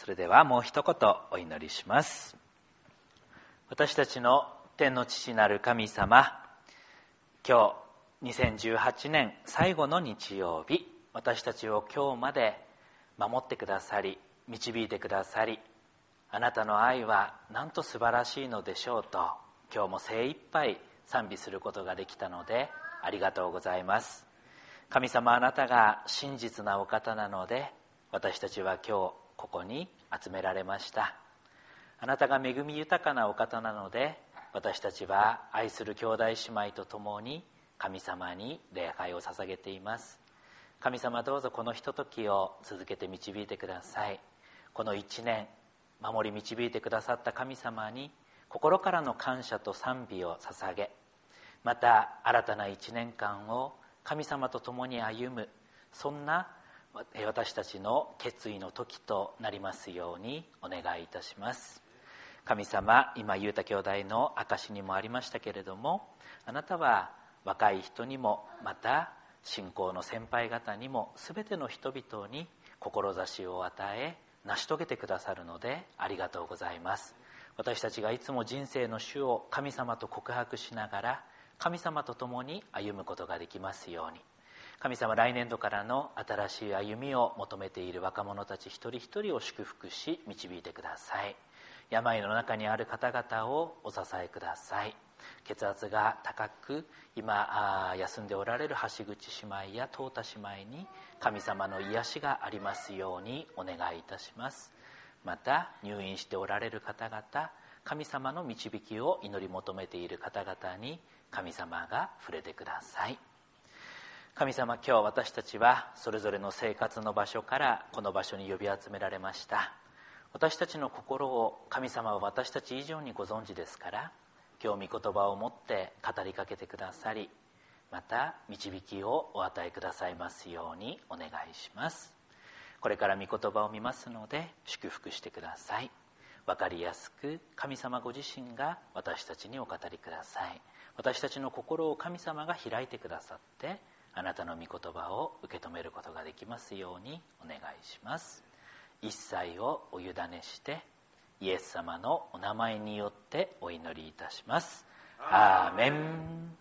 れではもう一言お祈りします。私たちの天の父なる神様、今日2018年最後の日曜日、私たちを今日まで守ってくださり導いてくださり、あなたの愛はなんと素晴らしいのでしょうと今日も精一杯賛美することができたのでありがとうございます。神様、あなたが真実なお方なので私たちは今日ここに集められました。あなたが恵み豊かなお方なので私たちは愛する兄弟姉妹と共に神様に礼拝を捧げています。神様、どうぞこのひとときを続けて導いてください。この一年守り導いてくださった神様に心からの感謝と賛美を捧げ、また新たな一年間を神様と共に歩む、そんな私たちの決意の時となりますようにお願いいたします。神様、今裕太兄弟の証にもありましたけれども、あなたは若い人にもまた信仰の先輩方にも全ての人々に志を与え成し遂げてくださるのでありがとうございます。私たちがいつも人生の主を神様と告白しながら神様と共に歩むことができますように。神様、来年度からの新しい歩みを求めている若者たち一人一人を祝福し導いてください。病の中にある方々をお支えください。血圧が高く今休んでおられる橋口姉妹や東太姉妹に神様の癒しがありますようにお願いいたします。また入院しておられる方々、神様の導きを祈り求めている方々に神様が触れてください。神様、今日私たちはそれぞれの生活の場所からこの場所に呼び集められました。私たちの心を神様は私たち以上にご存知ですから、今日御言葉を持って語りかけてくださり、また導きをお与えくださいますようにお願いします。これから御言葉を見ますので祝福してください。分かりやすく神様ご自身が私たちにお語りください。私たちの心を神様が開いてくださって、あなたの御言葉を受け止めることができますようにお願いします。一切をお委ねしてイエス様のお名前によってお祈りいたします。アーメン。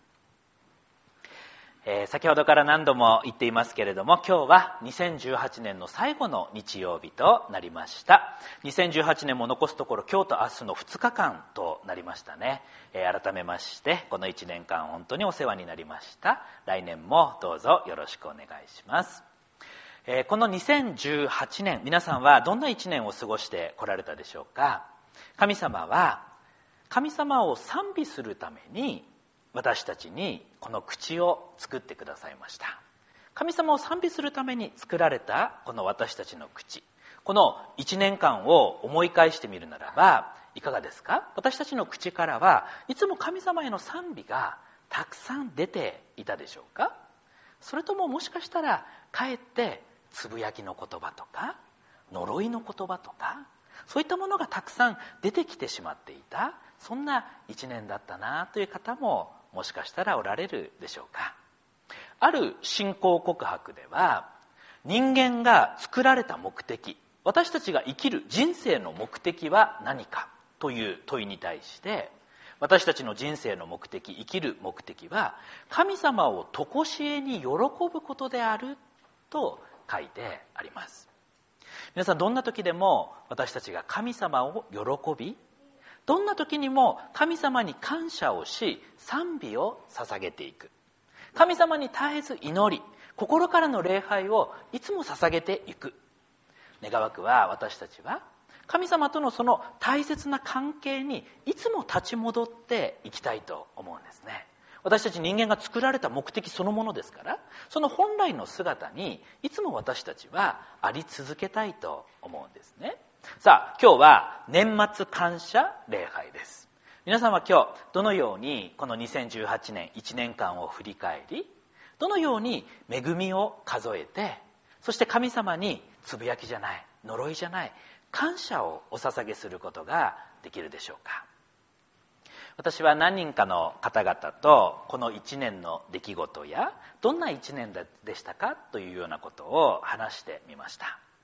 先ほどから何度も言っていますけれども、今日は2018年の最後の日曜日となりました。2018年も残すところ今日と明日の2日間となりましたね。改めましてこの1年間本当にお世話になりました。来年もどうぞよろしくお願いします。この2018年、皆さんはどんな1年を過ごしてこられたでしょうか。神様は神様を賛美するために私たちにこの口を作ってくださいました。神様を賛美するために作られたこの私たちの口、この1年間を思い返してみるならばいかがですか。私たちの口からはいつも神様への賛美がたくさん出ていたでしょうか。それとももしかしたらかえってつぶやきの言葉とか呪いの言葉とか、そういったものがたくさん出てきてしまっていた、そんな一年だったなという方ももしかしたらおられるでしょうか。ある信仰告白では、人間が作られた目的、私たちが生きる人生の目的は何かという問いに対して、私たちの人生の目的、生きる目的は神様を常しえに喜ぶことであると書いてあります。皆さん、どんな時でも私たちが神様を喜び、どんな時にも神様に感謝をし賛美を捧げていく、神様に絶えず祈り心からの礼拝をいつも捧げていく。願わくは私たちは神様とのその大切な関係にいつも立ち戻っていきたいと思うんですね。私たち人間が作られた目的そのものですから、その本来の姿にいつも私たちはあり続けたいと思うんですね。さあ、今日は年末感謝礼拝です。皆さんは今日どのようにこの2018年1年間を振り返り、どのように恵みを数えて、そして神様につぶやきじゃない、呪いじゃない感謝をお捧げすることができるでしょうか。私は何人かの方々とこの1年の出来事やどんな1年でしたかというようなことを話してみました。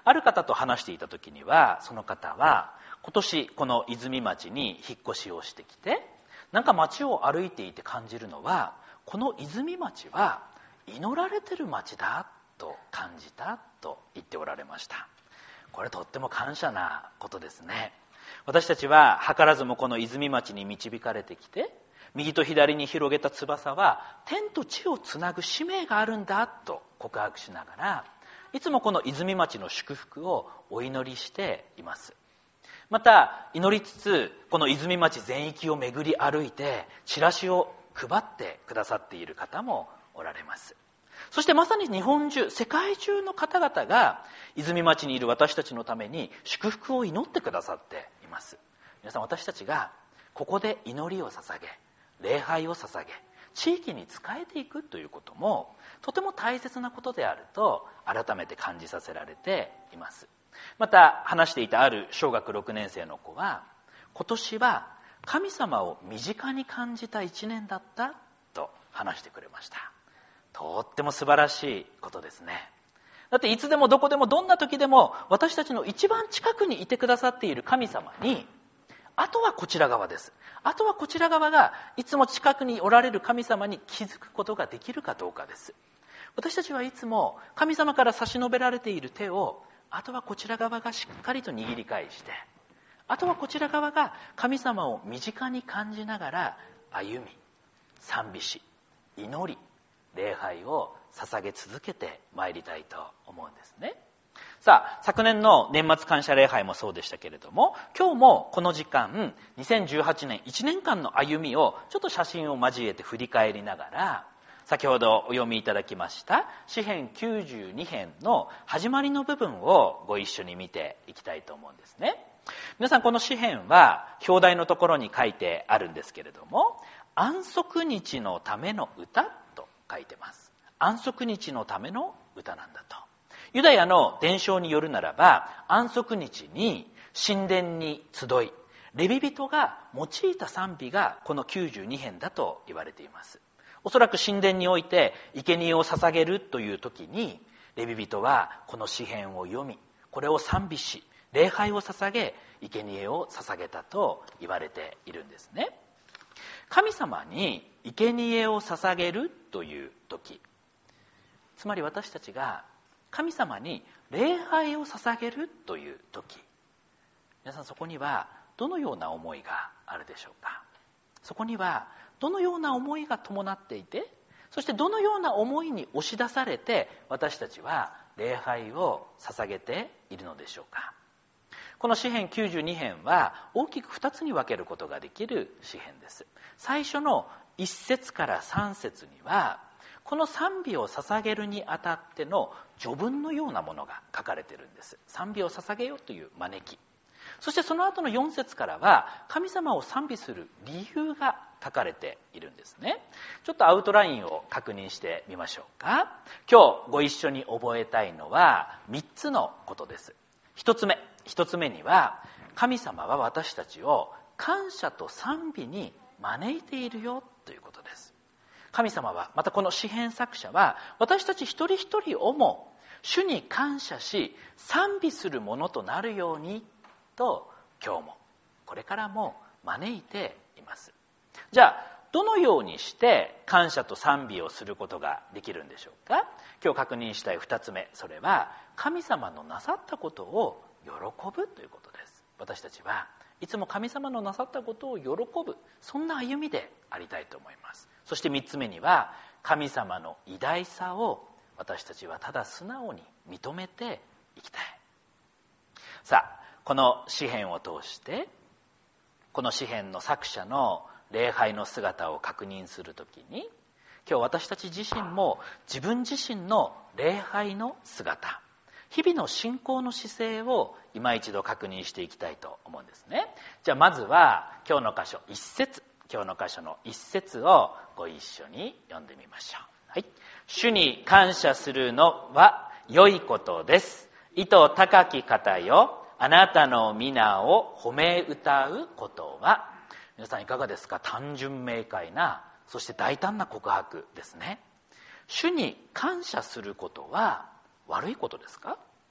ある方と話していた時には、その方は今年この泉町に引っ越しをしてきて、なんか町を歩いていて感じるのは、この泉町は祈られてる町だと感じたと言っておられました。これとっても感謝なことですね。私たちは図らずもこの泉町に導かれてきて、右と左に広げた翼は天と地をつなぐ使命があるんだと告白しながら、いつもこの泉町の祝福をお祈りしています。また祈りつつ、この泉町全域を巡り歩いてチラシを配ってくださっている方もおられます。そしてまさに日本中、世界中の方々が泉町にいる私たちのために祝福を祈ってくださっています。皆さん、私たちがここで祈りを捧げ、礼拝を捧げ、地域に仕えていくということもとても大切なことであると改めて感じさせられています。また話していたある小学6年生の子は、今年は神様を身近に感じた1年だったと話してくれました。とっても素晴らしいことですね。だっていつでもどこでもどんな時でも私たちの一番近くにいてくださっている神様に、あとはこちら側です。あとはこちら側がいつも近くにおられる神様に気づくことができるかどうかです。私たちはいつも神様から差し伸べられている手を、あとはこちら側がしっかりと握り返して、あとはこちら側が神様を身近に感じながら歩み、賛美し、祈り、礼拝を捧げ続けてまいりたいと思うんですね。さあ、昨年の年末感謝礼拝もそうでしたけれども、今日もこの時間2018年1年間の歩みをちょっと写真を交えて振り返りながら、先ほどお読みいただきました詩編92編の始まりの部分をご一緒に見ていきたいと思うんですね。皆さん、この詩編は表題のところに書いてあるんですけれども、安息日のための歌と書いてます。安息日のための歌なんだと。ユダヤの伝承によるならば、安息日に神殿に集い、レビ人が用いた賛美がこの92編だと言われています。おそらく神殿において生贄を捧げるという時に、レビ人はこの詩編を読み、これを賛美し、礼拝を捧げ、生贄を捧げたと言われているんですね。神様に生贄を捧げるという時、つまり私たちが神様に礼拝を捧げるという時、皆さん、そこにはどのような思いがあるでしょうか。そこにはどのような思いが伴っていて、そしてどのような思いに押し出されて私たちは礼拝を捧げているのでしょうか。この詩編92編は大きく2つに分けることができる詩編です。最初の1節から3節には、この賛美を捧げるにあたっての序文のようなものが書かれているんです。賛美を捧げようという招き。そしてその後の4節からは神様を賛美する理由が書かれているんですね。ちょっとアウトラインを確認してみましょうか。今日ご一緒に覚えたいのは3つのことです。1つ目には、神様は私たちを感謝と賛美に招いているよということです。神様は、またこの詩編作者は、私たち一人一人をも主に感謝し賛美するものとなるようにと、今日もこれからも招いています。じゃあ、どのようにして感謝と賛美をすることができるんでしょうか。今日確認したい2つ目、それは神様のなさったことを喜ぶということです。私たちはいつも神様のなさったことを喜ぶ、そんな歩みでありたいと思います。そして3つ目には、神様の偉大さを私たちはただ素直に認めていきたい。さあ、この詩編を通してこの詩編の作者の礼拝の姿を確認するときに、今日私たち自身も自分自身の礼拝の姿、日々の信仰の姿勢を今一度確認していきたいと思うんですね。じゃあまずは今日の箇所1節、今日の箇所の1節をご一緒に読んでみましょう。はい。主に感謝するのは良いことです。意図高き方よ、あなたの皆を褒め歌うことは。皆さんいかがですか。単純明快な、そして大胆な告白ですね。主に感謝することは悪いことですか。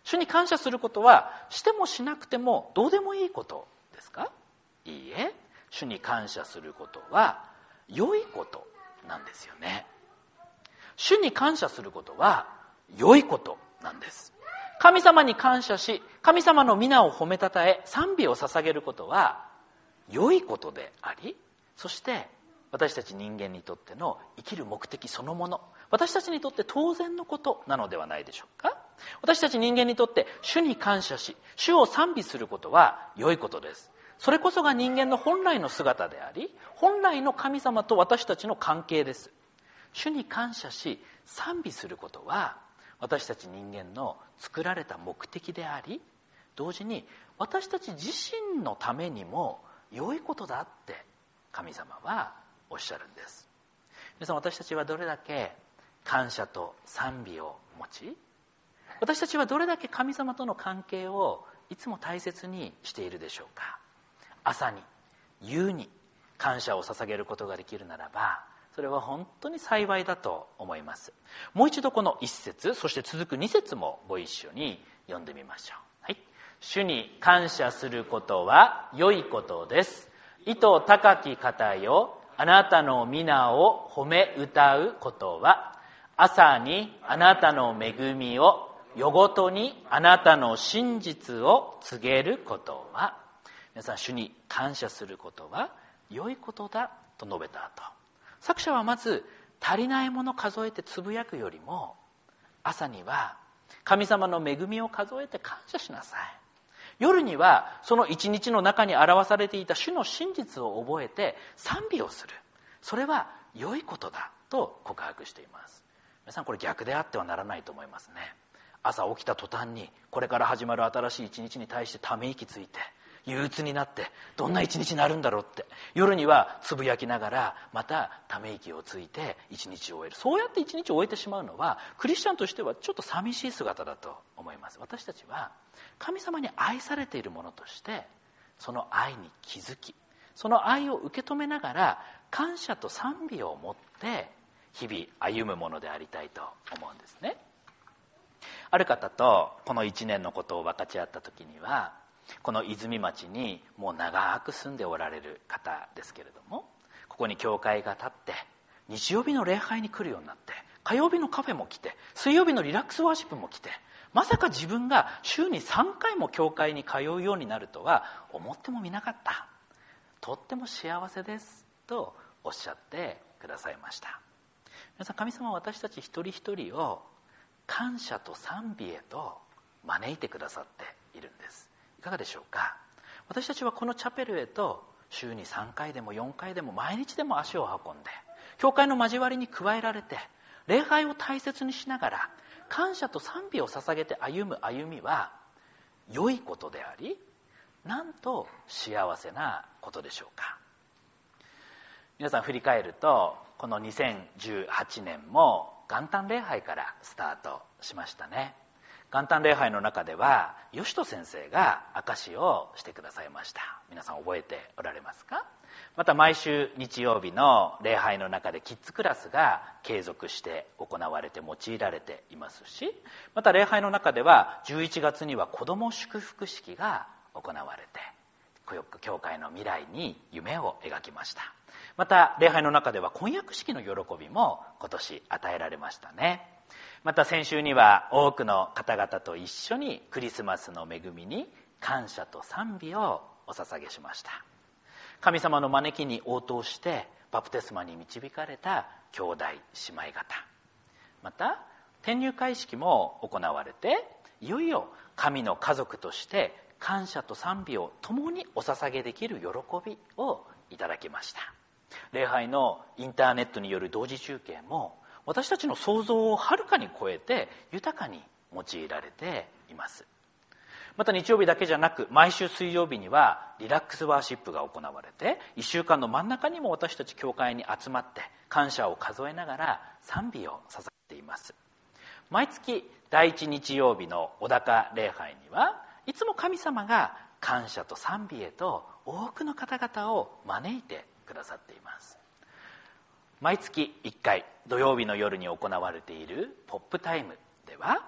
主に感謝することはしてもしなくてもどうでもいいことですか？いいえ、主に感謝することは良いことなんですよね。主に感謝することは良いことなんです。神様に感謝し、神様の皆を褒めたたえ、賛美を捧げることは良いことであり、そして私たち人間にとっての生きる目的そのもの、私たちにとって当然のことなのではないでしょうか。私たち人間にとって主に感謝し、主を賛美することは良いことです。それこそが人間の本来の姿であり、本来の神様と私たちの関係です。主に感謝し賛美することは私たち人間の作られた目的であり、同時に私たち自身のためにも良いことだって神様はおっしゃるんです。皆さん、私たちはどれだけ感謝と賛美を持ち、私たちはどれだけ神様との関係をいつも大切にしているでしょうか。朝に夕に感謝を捧げることができるならば、それは本当に幸いだと思います。もう一度この一節、そして続く二節もご一緒に読んでみましょう。はい。主に感謝することは良いことです。意図高き方よ、あなたの皆を褒め歌うことは、朝にあなたの恵みを、夜ごとにあなたの真実を告げることは。皆さん、主に感謝することは良いことだと述べた後、作者はまず足りないもの数えてつぶやくよりも、朝には神様の恵みを数えて感謝しなさい。夜にはその一日の中に表されていた主の真実を覚えて賛美をする。それは良いことだと告白しています。皆さん、これ逆であってはならないと思いますね。朝起きた途端にこれから始まる新しい一日に対してため息ついて憂鬱になって、どんな一日になるんだろうって、夜にはつぶやきながらまたため息をついて一日を終える。そうやって一日を終えてしまうのはクリスチャンとしてはちょっと寂しい姿だと思います。私たちは神様に愛されているものとして、その愛に気づき、その愛を受け止めながら感謝と賛美を持って日々歩むものでありたいと思うんですね。ある方とこの1年のことを分かち合った時には、この泉町にもう長く住んでおられる方ですけれども、ここに教会が建って日曜日の礼拝に来るようになって、火曜日のカフェも来て、水曜日のリラックスワーシップも来て、まさか自分が週に3回も教会に通うようになるとは思ってもみなかった。とっても幸せですとおっしゃってくださいました。皆さん、神様は私たち一人一人を感謝と賛美へと招いてくださっているんです。いかがでしょうか。私たちはこのチャペルへと週に3回でも4回でも毎日でも足を運んで、教会の交わりに加えられて、礼拝を大切にしながら感謝と賛美を捧げて歩む歩みは良いことであり、なんと幸せなことでしょうか。皆さん、振り返るとこの2018年も元旦礼拝からスタートしましたね。元旦礼拝の中では吉人先生が証しをしてくださいました。皆さん覚えておられますか。また毎週日曜日の礼拝の中でキッズクラスが継続して行われて用いられていますし、また礼拝の中では11月には子ども祝福式が行われて、教会の未来に夢を描きました。また礼拝の中では婚約式の喜びも今年与えられましたね。また先週には多くの方々と一緒にクリスマスの恵みに感謝と賛美をお捧げしました。神様の招きに応答してバプテスマに導かれた兄弟姉妹方、また転入会式も行われて、いよいよ神の家族として感謝と賛美を共にお捧げできる喜びをいただきました。礼拝のインターネットによる同時中継も私たちの想像をはるかに超えて豊かに用いられています。また日曜日だけじゃなく、毎週水曜日にはリラックスワーシップが行われて、1週間の真ん中にも私たち教会に集まって感謝を数えながら賛美を捧げています。毎月第一日曜日のお高礼拝にはいつも神様が感謝と賛美へと多くの方々を招いてくださっています。毎月1回土曜日の夜に行われているポップタイムでは、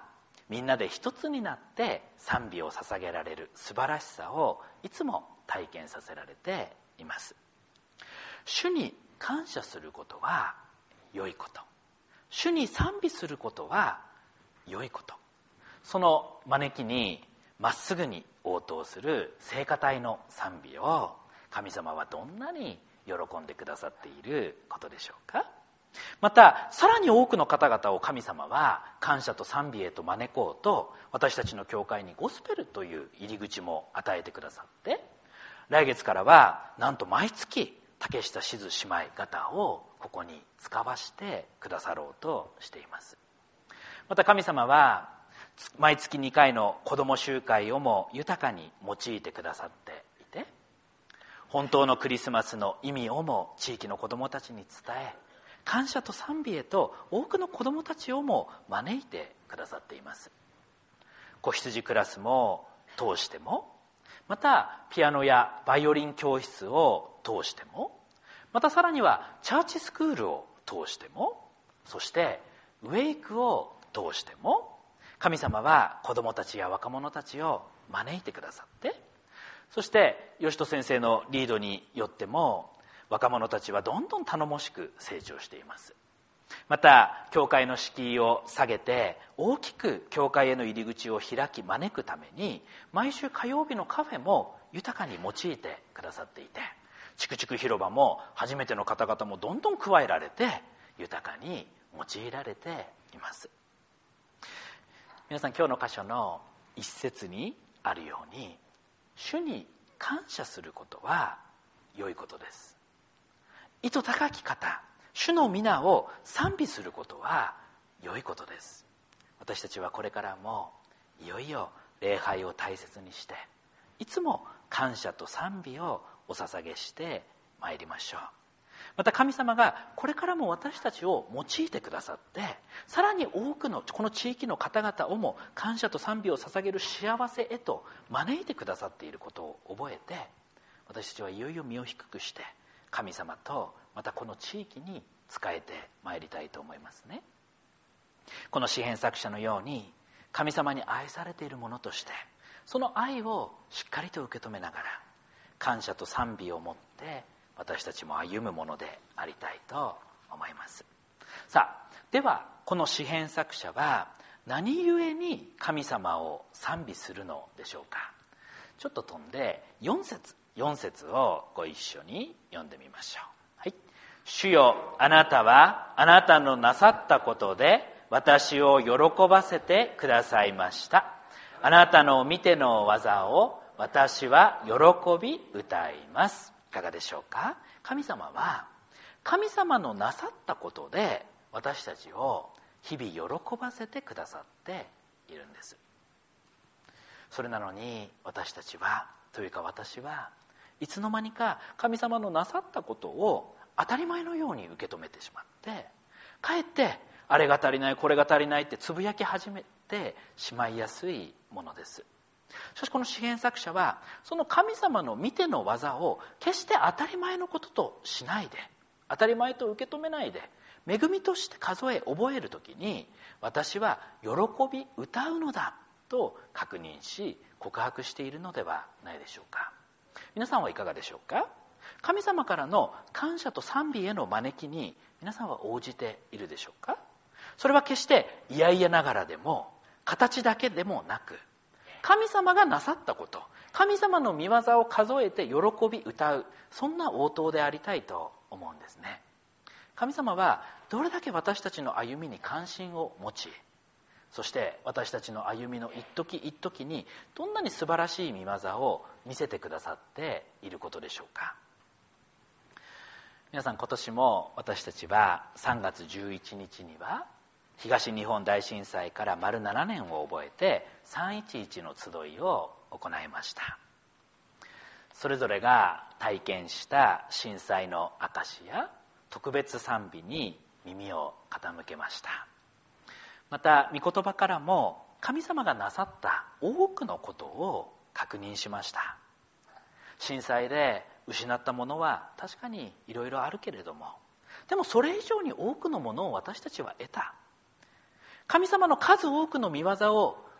みんなで一つになって賛美を捧げられる素晴らしさをいつも体験させられています。主に感謝することは良いこと、主に賛美することは良いこと、その招きにまっすぐに応答する聖歌隊の賛美を神様はどんなに喜んでくださっていることでしょうか。またさらに多くの方々を神様は感謝と賛美へと招こうと、私たちの教会にゴスペルという入り口も与えてくださって、来月からはなんと毎月竹下しず姉妹方をここに使わしてくださろうとしています。また神様は毎月2回の子ども集会をも豊かに用いてくださっていて、本当のクリスマスの意味をも地域の子どもたちに伝え、感謝と賛美へと多くの子どもたちをも招いてくださっています。子羊クラスも通しても、またピアノやバイオリン教室を通しても、またさらにはチャーチスクールを通しても、そしてウェイクを通しても、神様は子どもたちや若者たちを招いてくださって、そして吉人先生のリードによっても若者たちはどんどん頼もしく成長しています。また教会の敷居を下げて大きく教会への入り口を開き招くために、毎週火曜日のカフェも豊かに用いてくださっていて、チクチク広場も初めての方々もどんどん加えられて豊かに用いられています。皆さん、今日の箇所の一節にあるように、主に感謝することは良いことです。意図高き方、主の皆を賛美することは良いことです。私たちはこれからもいよいよ礼拝を大切にして、いつも感謝と賛美をお捧げしてまいりましょう。また神様がこれからも私たちを用いてくださって、さらに多くのこの地域の方々をも感謝と賛美を捧げる幸せへと招いてくださっていることを覚えて、私たちはいよいよ身を低くして神様とまたこの地域に仕えてまいりたいと思いますね。この詩編作者のように神様に愛されているものとして、その愛をしっかりと受け止めながら感謝と賛美を持って私たちも歩むものでありたいと思います。さあ、ではこの詩編作者は何故に神様を賛美するのでしょうか。ちょっと飛んで4節をご一緒に読んでみましょう。はい。主よ、あなたはあなたのなさったことで私を喜ばせてくださいました。あなたの見ての技を私は喜び歌います。いかがでしょうか。神様は神様のなさったことで私たちを日々喜ばせてくださっているんです。それなのに私たちは、というか私はいつの間にか神様のなさったことを当たり前のように受け止めてしまって、かえってあれが足りないこれが足りないってつぶやき始めてしまいやすいものです。しかしこの詩編作者はその神様の見ての技を決して当たり前のこととしないで、当たり前と受け止めないで、恵みとして数え覚えるときに、私は喜び歌うのだと確認し告白しているのではないでしょうか。皆さんはいかがでしょうか。神様からの感謝と賛美への招きに皆さんは応じているでしょうか。それは決して嫌々ながらでも形だけでもなく、神様がなさったこと、神様の御業を数えて喜び歌う、そんな応答でありたいと思うんですね。神様はどれだけ私たちの歩みに関心を持ち、そして私たちの歩みの一時一時にどんなに素晴らしい御業を見せてくださっていることでしょうか。皆さん、今年も私たちは3月11日には東日本大震災から丸7年を覚えて311の集いを行いました。それぞれが体験した震災の証や特別賛美に耳を傾けました。また御言葉からも神様がなさった多くのことを確認しました。震災で失ったものは確かにいろいろあるけれども、でもそれ以上に多くのものを私たちは得た。神様の数多くの御業を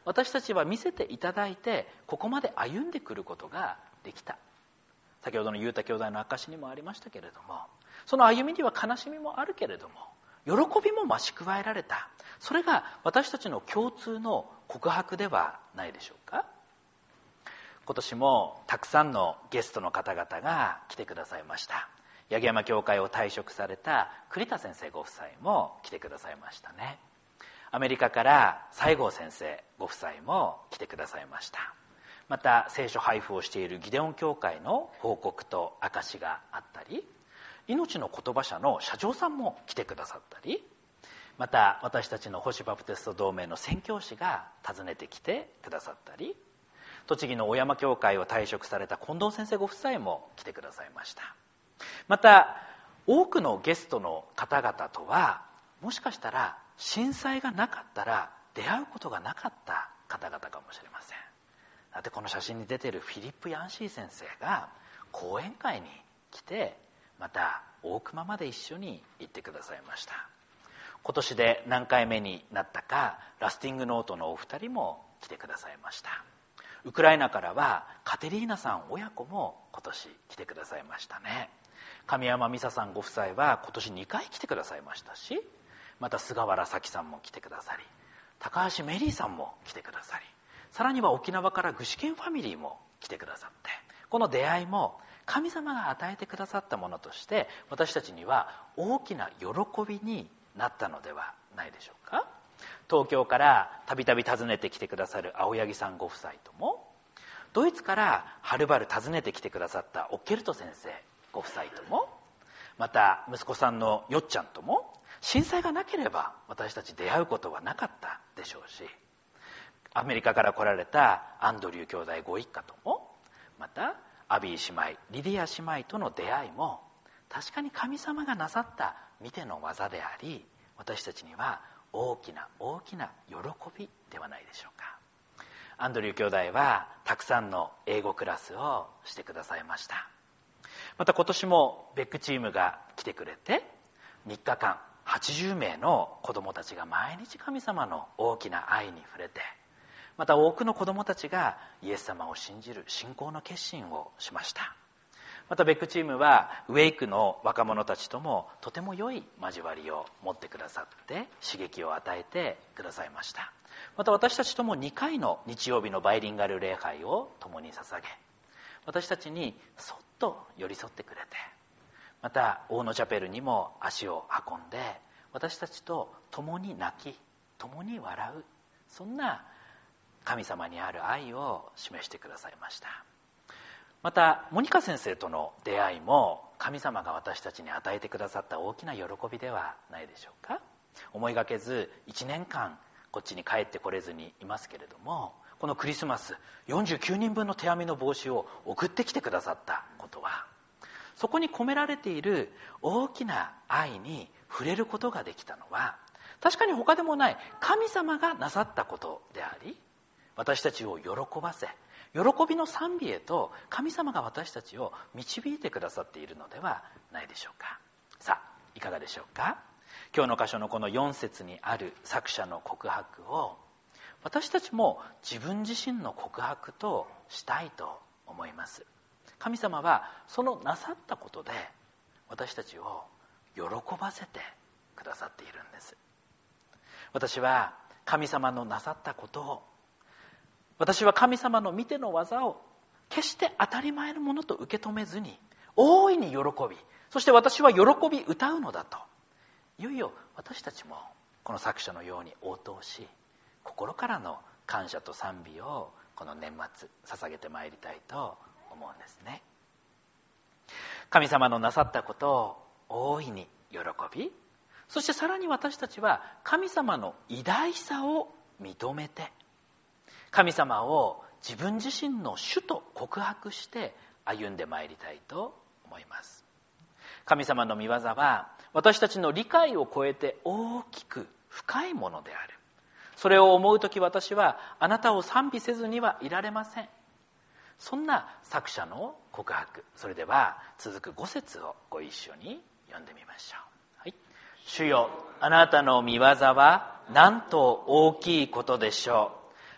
私たちは見せていただいて、ここまで歩んでくることができた。先ほどの裕太兄弟の証にもありましたけれども、その歩みには悲しみもあるけれども、喜びも増し加えられた。それが私たちの共通の告白ではないでしょうか。今年もたくさんのゲストの方々が来てくださいました。八木山教会を退職された栗田先生ご夫妻も来てくださいましたね。アメリカから西郷先生ご夫妻も来てくださいました。また聖書配布をしているギデオン教会の報告と証があったり、命の言葉社の社長さんも来てくださったり、また私たちの星バプテスト同盟の宣教師が訪ねてきてくださったり、栃木の小山教会を退職された近藤先生ご夫妻も来てくださいました。また多くのゲストの方々とは、もしかしたら震災がなかったら出会うことがなかった方々かもしれません。だってこの写真に出ているフィリップ・ヤンシー先生が講演会に来て、また大熊まで一緒に行ってくださいました。今年で何回目になったか、ラスティングノートのお二人も来てくださいました。ウクライナからはカテリーナさん親子も今年来てくださいましたね。神山美沙さんご夫妻は今年2回来てくださいましたし、また菅原咲さんも来てくださり、高橋メリーさんも来てくださり、さらには沖縄から具志堅ファミリーも来てくださって、この出会いも神様が与えてくださったものとして、私たちには大きな喜びになったのではないでしょうか。東京からたびたび訪ねてきてくださる青柳さんご夫妻とも、ドイツからはるばる訪ねてきてくださったオッケルト先生ご夫妻とも、また息子さんのよっちゃんとも、震災がなければ私たち出会うことはなかったでしょうし、アメリカから来られたアンドリュー兄弟ご一家とも、またアビー姉妹、リディア姉妹との出会いも、確かに神様がなさった見ての技であり、私たちには大きな大きな喜びではないでしょうか。アンドリュー兄弟はたくさんの英語クラスをしてくださいました。また今年もベックチームが来てくれて、3日間80名の子どもたちが毎日神様の大きな愛に触れて、また多くの子どもたちがイエス様を信じる信仰の決心をしました。またベックチームはウェイクの若者たちともとても良い交わりを持ってくださって刺激を与えてくださいました。また私たちとも2回の日曜日のバイリンガル礼拝を共に捧げ、私たちにそっと寄り添ってくれて、また大野チャペルにも足を運んで、私たちと共に泣き共に笑う、そんな神様にある愛を示してくださいました。またモニカ先生との出会いも、神様が私たちに与えてくださった大きな喜びではないでしょうか。思いがけず1年間こっちに帰ってこれずにいますけれども、このクリスマス49人分の手編みの帽子を送ってきてくださったことは、そこに込められている大きな愛に触れることができたのは、確かに他でもない神様がなさったことであり、私たちを喜ばせ、喜びの賛美へと神様が私たちを導いてくださっているのではないでしょうか。さあ、いかがでしょうか。今日の箇所のこの4節にある作者の告白を、私たちも自分自身の告白としたいと思います。神様はそのなさったことで私たちを喜ばせてくださっているんです。私は神様のなさったことを、私は神様の見ての技を決して当たり前のものと受け止めずに、大いに喜び、そして私は喜び歌うのだと、いよいよ私たちもこの作者のように応答し、心からの感謝と賛美をこの年末捧げてまいりたいと思うんですね。神様のなさったことを大いに喜び、そしてさらに私たちは神様の偉大さを認めて、神様を自分自身の主と告白して歩んでまいりたいと思います。神様の御業は私たちの理解を超えて大きく深いものである。それを思うとき、私はあなたを賛美せずにはいられません。そんな作者の告白。それでは続く5節をご一緒に読んでみましょう。はい、主よ、あなたの御業はなんと大きいことでしょう。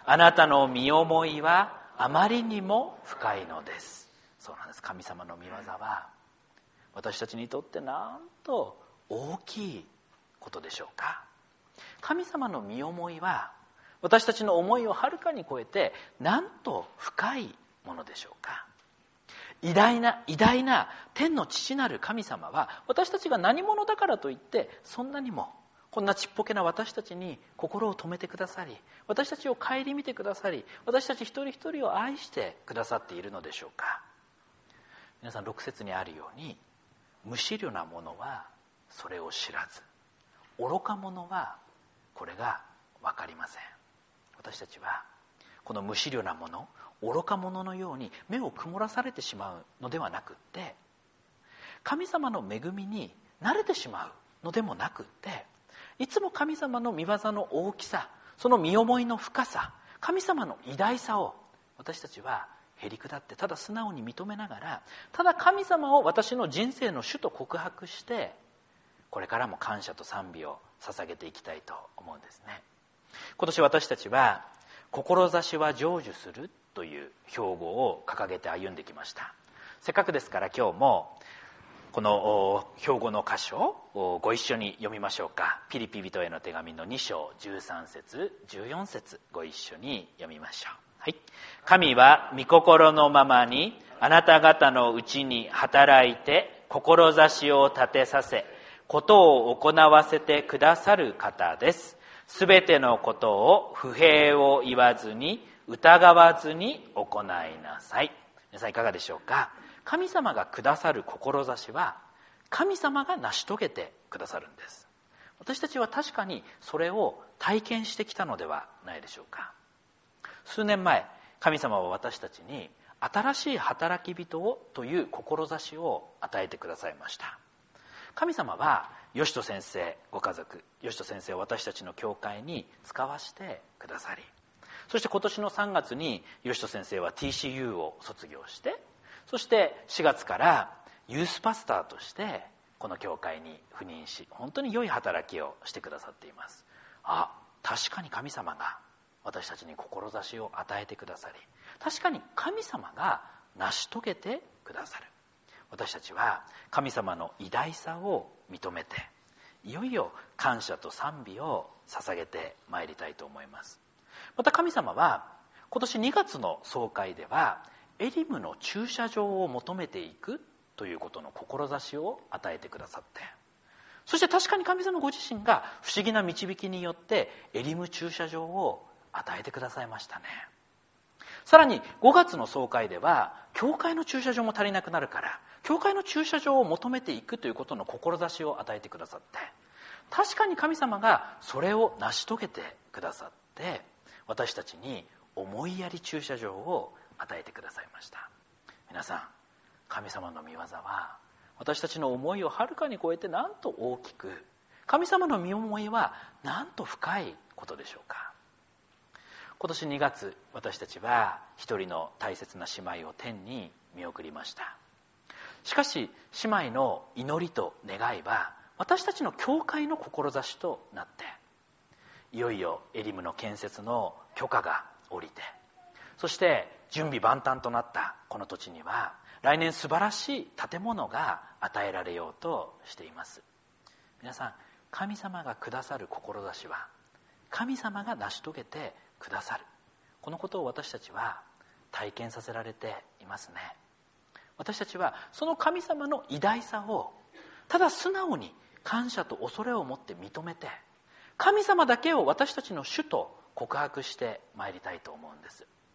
あなたの身思いはあまりにも深いのです。そうなんです。神様の御業は私たちにとってなんと大きいことでしょうか。神様の身思いは私たちの思いをはるかに超えてなんと深いものでしょうか。偉大な天の父なる神様は私たちが何者だからといってそんなにもこんなちっぽけな私たちに心を止めてくださり、私たちを顧みてくださり、私たち一人一人を愛してくださっているのでしょうか。皆さん、6節にあるように、無思慮な者はそれを知らず、愚か者はこれが分かりません。私たちはこの無思慮な者、愚か者のように目を曇らされてしまうのではなくって、神様の恵みに慣れてしまうのでもなくって、いつも神様の御業の大きさ、その身思いの深さ、神様の偉大さを私たちはへりくだってただ素直に認めながら、ただ神様を私の人生の主と告白して、これからも感謝と賛美を捧げていきたいと思うんですね。今年私たちは志は成就するという標語を掲げて歩んできました。せっかくですから今日もこの標語の箇所をご一緒に読みましょうか。ピリピ人への手紙の2章13節14節ご一緒に読みましょう。はい。神は御心のままにあなた方のうちに働いて志を立てさせ、ことを行わせてくださる方です。すべてのことを不平を言わずに疑わずに行いなさい。皆さんいかがでしょうか。神様がくださる志は神様が成し遂げてくださるんです。私たちは確かにそれを体験してきたのではないでしょうか。数年前、神様は私たちに新しい働き人をという志を与えてくださいました。神様は義人先生ご家族、義人先生を私たちの教会に使わしてくださり、そして今年の3月に義人先生は TCU を卒業して、そして4月からユースパスターとしてこの教会に赴任し、本当に良い働きをしてくださっています。確かに神様が私たちに志を与えてくださり、確かに神様が成し遂げてくださる。私たちは神様の偉大さを認めて、いよいよ感謝と賛美を捧げてまいりたいと思います。また神様は今年2月の総会ではエリムの駐車場を求めていくということの志を与えてくださって、そして確かに神様ご自身が不思議な導きによってエリム駐車場を与えてくださいましたね。さらに5月の総会では教会の駐車場も足りなくなるから教会の駐車場を求めていくということの志を与えてくださって、確かに神様がそれを成し遂げてくださって、私たちに思いやり駐車場を与えてくださいました。皆さん、神様の御業は私たちの思いをはるかに超えてなんと大きく、神様の身思いはなんと深いことでしょうか。今年2月、私たちは一人の大切な姉妹を天に見送りました。しかし姉妹の祈りと願いは私たちの教会の志となって、いよいよエリムの建設の許可が下りて、そして準備万端となったこの土地には来年素晴らしい建物が与えられようとしています。皆さん、神様がくださる志は神様が成し遂げてくださる、このことを私たちは体験させられていますね。私たちはその神様の偉大さをただ素直に感謝と恐れを持って認めて、神様だけを私たちの主と告白してまいりたいと思うんです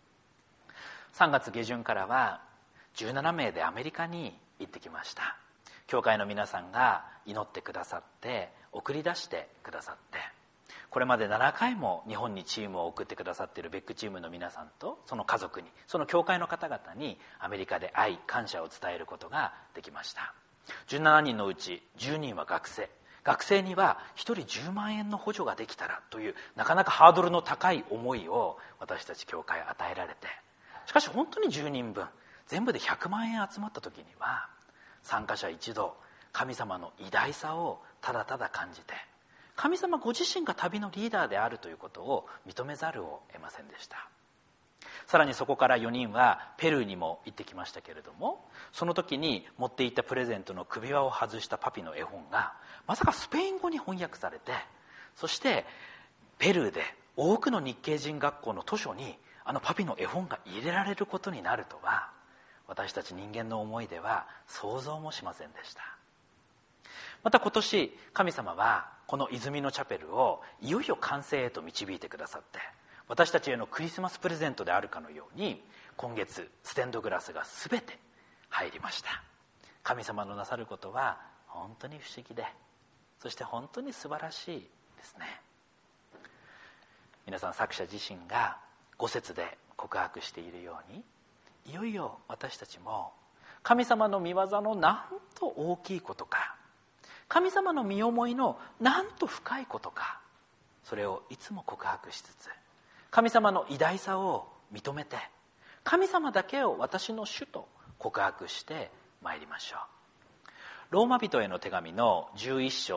。3月下旬からは17名でアメリカに行ってきました。教会の皆さんが祈ってくださって送り出してくださって、これまで7回も日本にチームを送ってくださっているベックチームの皆さんとその家族に、その教会の方々にアメリカで愛感謝を伝えることができました。17人のうち10人は学生には1人10万円の補助ができたらというなかなかハードルの高い思いを私たち教会与えられて、しかし本当に10人分全部で100万円集まった時には参加者一同神様の偉大さをただただ感じて、 神様ご自身が旅のリーダーであるということを認めざるを得ませんでした。さらにそこから4人はペルーにも行ってきましたけれども、その時に持っていったプレゼントの首輪を外したパピの絵本がまさかスペイン語に翻訳されて、そしてペルーで多くの日系人学校の図書にあのパピの絵本が入れられることになるとは、私たち人間の思いでは想像もしませんでした。また今年神様はこの泉のチャペルをいよいよ完成へと導いてくださって、私たちへのクリスマスプレゼントであるかのように、今月ステンドグラスが全て入りました。神様のなさることは本当に不思議で、そして本当に素晴らしいですね。皆さん、作者自身が5節で告白しているように、いよいよ私たちも神様の御業のなんと大きいことか、神様の身思いのなんと深いことか、それをいつも告白しつつ、神様の偉大さを認めて、神様だけを私の主と告白してまいりましょう。ローマ人への手紙の11章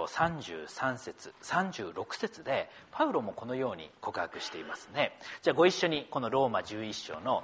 33節36節でパウロもこのように告白していますね。じゃあご一緒にこのローマ11章の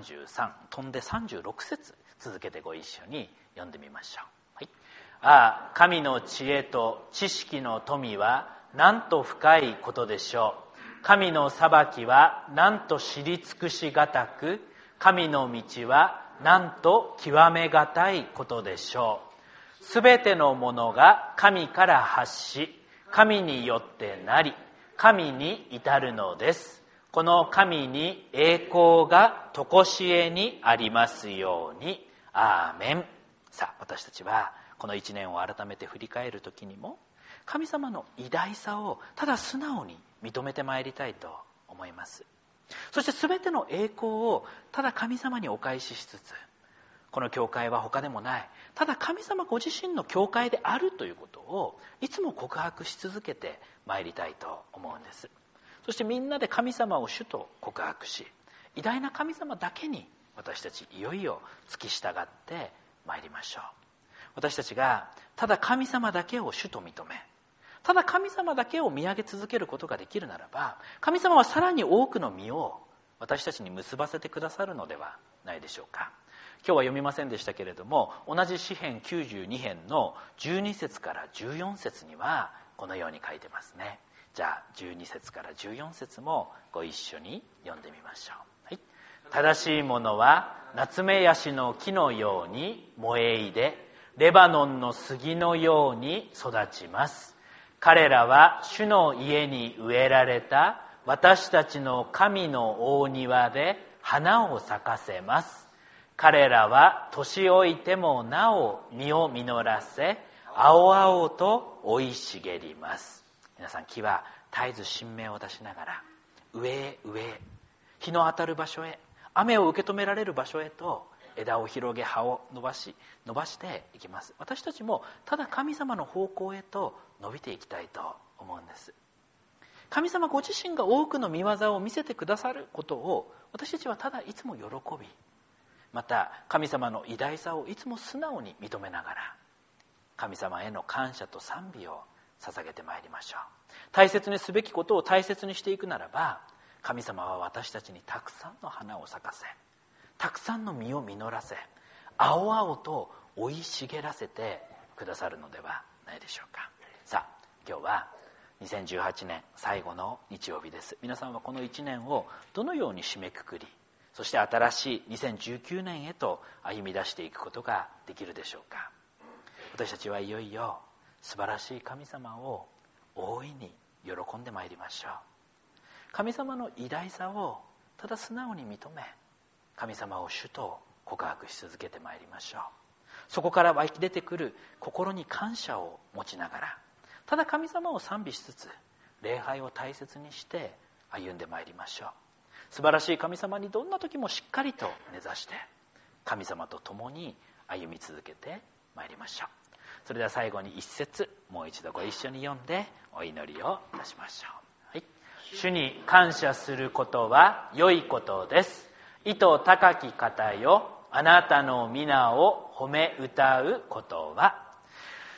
33飛んで36節続けてご一緒に読んでみましょう。はい、ああ、神の知恵と知識の富はなんと深いことでしょう。神の裁きはなんと知り尽くしがたく、神の道はなんと極めがたいことでしょう。すべてのものが神から発し、神によってなり、神に至るのです。この神に栄光が常しえにありますように。アーメン。さあ、私たちはこの一年を改めて振り返るときにも、神様の偉大さをただ素直に認めてまいりたいと思います。そして全ての栄光をただ神様にお返ししつつ、この教会は他でもない、ただ神様ご自身の教会であるということをいつも告白し続けてまいりたいと思うんです。そしてみんなで神様を主と告白し、偉大な神様だけに私たちいよいよ付き従ってまいりましょう。私たちがただ神様だけを主と認め、ただ神様だけを見上げ続けることができるならば、神様はさらに多くの実を私たちに結ばせてくださるのではないでしょうか。今日は読みませんでしたけれども、同じ詩編92編の12節から14節にはこのように書いてますね。じゃあ12節から14節もご一緒に読んでみましょう。はい、正しいものはナツメヤシの木のように燃えいで、レバノンの杉のように育ちます。彼らは主の家に植えられた私たちの神の大庭で花を咲かせます。彼らは年老いてもなお実を実らせ、青々と生い茂ります。皆さん、木は絶えず新芽を出しながら上へ上へ、日の当たる場所へ、雨を受け止められる場所へと枝を広げ、葉を伸ばしていきます。私たちもただ神様の方向へと伸びていきたいと思うんです。神様ご自身が多くの御業を見せてくださることを私たちはただいつも喜び、また神様の偉大さをいつも素直に認めながら、神様への感謝と賛美を捧げてまいりましょう。大切にすべきことを大切にしていくならば、神様は私たちにたくさんの花を咲かせ、たくさんの実を実らせ、青々と生い茂らせてくださるのではないでしょうか。さあ、今日は2018年最後の日曜日です。皆さんはこの1年をどのように締めくくり、そして新しい2019年へと歩み出していくことができるでしょうか。私たちはいよいよ素晴らしい神様を大いに喜んでまいりましょう。神様の偉大さをただ素直に認め、神様を主と告白し続けてまいりましょう。そこから湧き出てくる心に感謝を持ちながら、ただ神様を賛美しつつ礼拝を大切にして歩んでまいりましょう。素晴らしい神様にどんな時もしっかりと根ざして神様と共に歩み続けてまいりましょう。それでは最後に一節もう一度ご一緒に読んでお祈りをいたしましょう。はい、主に感謝することは良いことです。意図高き方よ、あなたの皆を褒め歌うことは。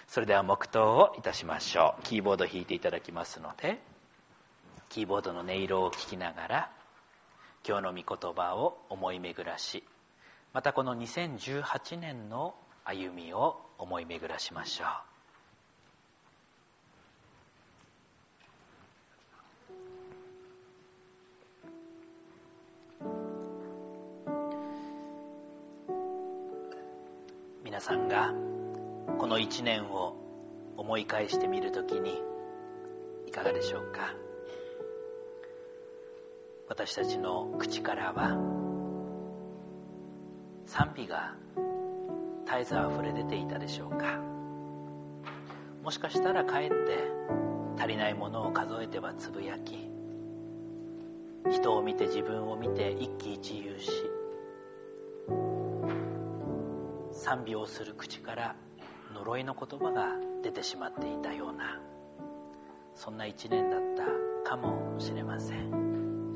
それでは黙祷をいたしましょう。キーボード弾いていただきますので、キーボードの音色を聞きながら今日の御言葉を思い巡らし、またこの2018年の歩みを思い巡らしましょう。皆さんがこの1年を思い返してみるときにいかがでしょうか。私たちの口からは賛美が絶えずあふれ出ていたでしょうか。もしかしたらかえって足りないものを数えてはつぶやき、人を見て自分を見て一喜一憂し、賛美をする口から呪いの言葉が出てしまっていたような、そんな一年だったかもしれません。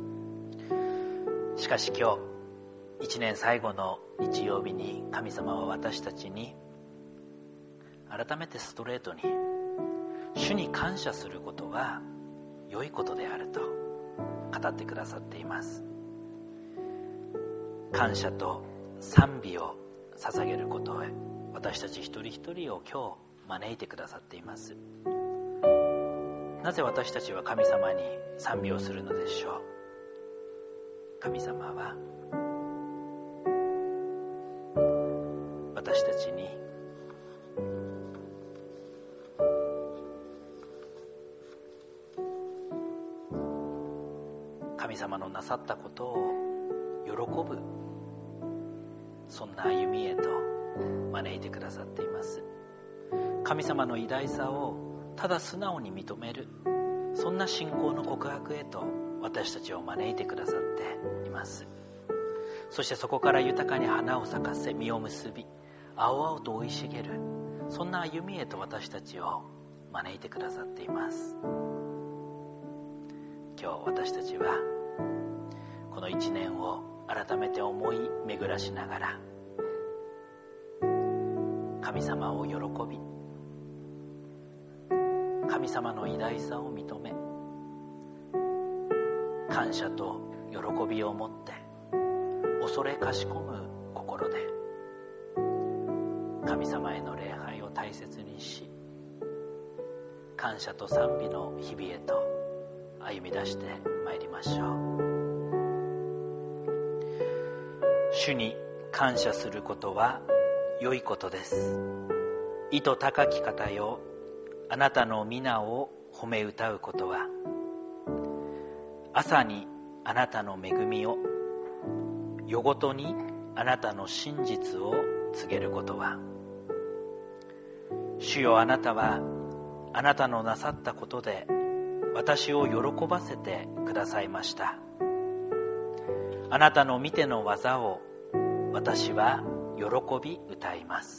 しかし今日一年最後の日曜日に神様は私たちに改めてストレートに主に感謝することは良いことであると語ってくださっています。感謝と賛美を捧げることへ私たち一人一人を今日招いてくださっています。なぜ私たちは神様に賛美をするのでしょう。神様は私たちに神様のなさったことを喜ぶ、そんな歩みへと招いてくださっています。神様の偉大さをただ素直に認める、そんな信仰の告白へと私たちを招いてくださっています。そしてそこから豊かに花を咲かせ、実を結び、青々と生い茂る、そんな歩みへと私たちを招いてくださっています。今日私たちはこの一年を改めて思い巡らしながら、神様を喜び、神様の偉大さを認め、感謝と喜びを持って恐れかしこむ心で神様への礼拝を大切にし、感謝と賛美の日々へと歩み出してまいりましょう。主に感謝することは良いことです。意図高き方よ、あなたの皆を褒め歌うことは、朝にあなたの恵みを、夜ごとにあなたの真実を告げることは、主よ、あなたはあなたのなさったことで私を喜ばせてくださいました。あなたの御手の技を私は喜び歌います。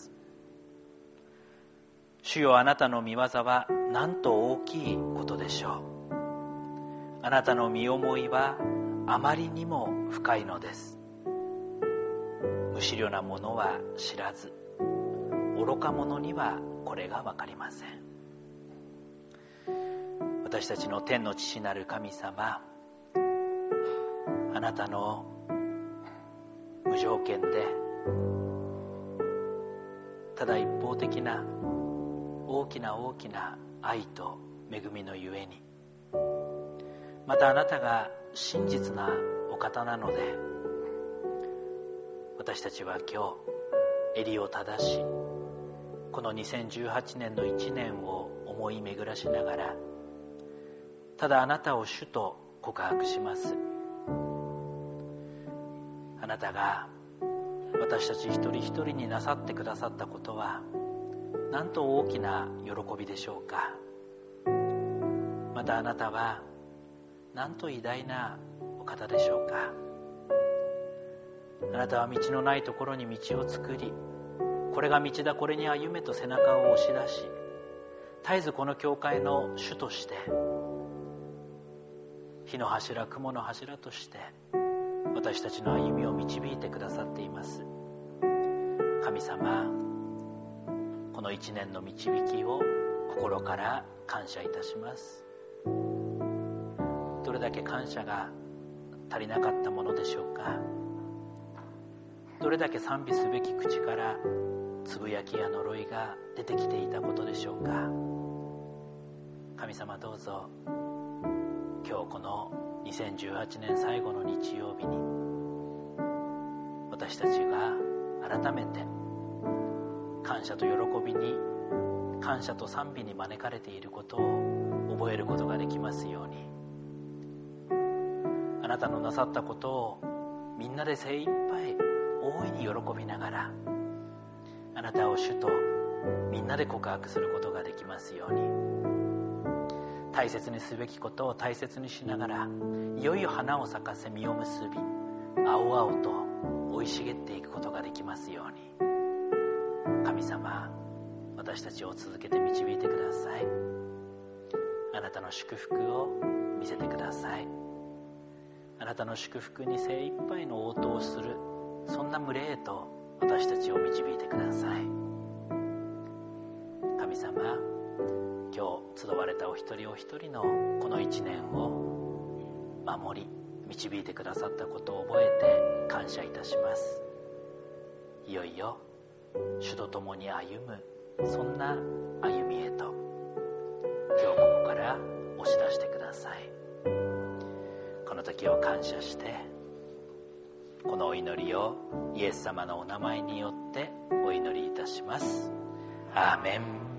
主よ、あなたの御業はなんと大きいことでしょう。あなたの身思いはあまりにも深いのです。無思慮なものは知らず、愚か者にはこれが分かりません。私たちの天の父なる神様、あなたの無条件でただ一方的な大きな大きな愛と恵みのゆえに、またあなたが真実なお方なので、私たちは今日襟を正し、この2018年の1年を思い巡らしながら、ただあなたを主と告白します。あなたが私たち一人一人になさってくださったことはなんと大きな喜びでしょうか。またあなたはなんと偉大なお方でしょうか。あなたは道のないところに道を作り、これが道だ、これに歩めと背中を押し出し、絶えずこの教会の主として、火の柱、雲の柱として私たちの歩みを導いてくださっています。神様、このの一年の導きを心から感謝いたします。どれだけ感謝が足りなかったものでしょうか。どれだけ賛美すべき口からつぶやきや呪いが出てきていたことでしょうか。神様、どうぞ今日この2018年最後の日曜日に私たちが改めて感謝と喜びに、感謝と賛美に招かれていることを覚えることができますように、あなたのなさったことをみんなで精一杯大いに喜びながら、あなたを主とみんなで告白することができますように、大切にすべきことを大切にしながら、いよいよ花を咲かせ実を結び、青々と生い茂っていくことができますように、神様、私たちを続けて導いてください。あなたの祝福を見せてください。あなたの祝福に精一杯の応答をする、そんな群れへと私たちを導いてください。神様、今日集われたお一人お一人のこの一年を守り導いてくださったことを覚えて感謝いたします。いよいよ主と共に歩む、そんな歩みへと今日ここから押し出してください。この時を感謝して、このお祈りをイエス様のお名前によってお祈りいたします。アーメン。